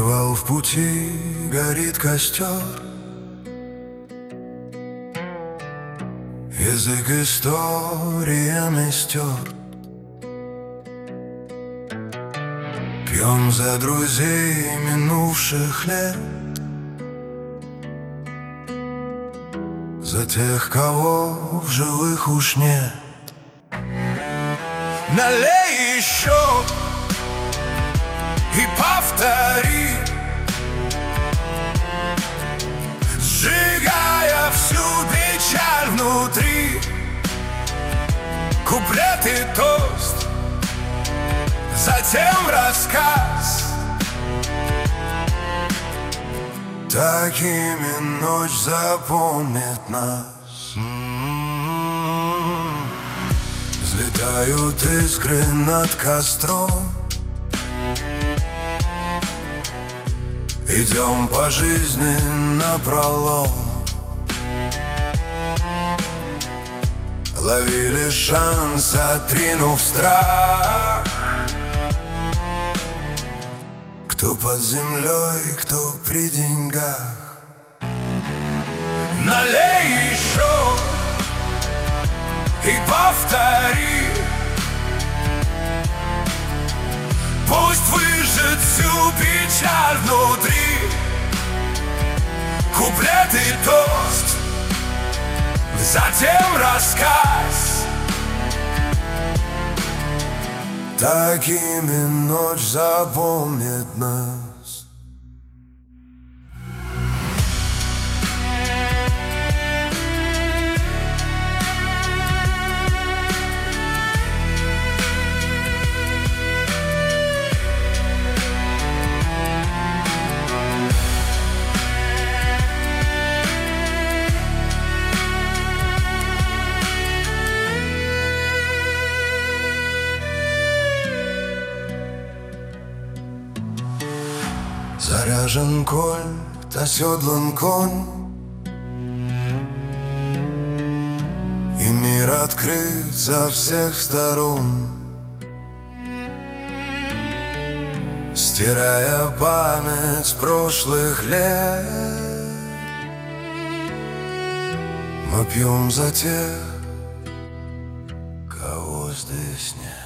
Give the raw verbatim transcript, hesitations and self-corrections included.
Привал в пути, горит костер, язык историями стер. Пьем за друзей минувших лет, за тех, кого в живых уж нет. Налей еще и повтори, сжигая всю печаль внутри. Куплет и тост, затем рассказ. Такими ночь запомнит нас. М-м-м. Взлетают искры над костром, идем по жизни напролом. Ловили шанс, отринув страх. Кто под землей, кто при деньгах. Налей еще и повтори, пусть выжжет всю печаль внутри. Куплет и тост, затем рассказ. Такими ночь запомнит нас. Заряжен кольт, оседлан конь, и мир открыт со всех сторон. Стирая память прошлых лет, мы пьем за тех, кого здесь нет.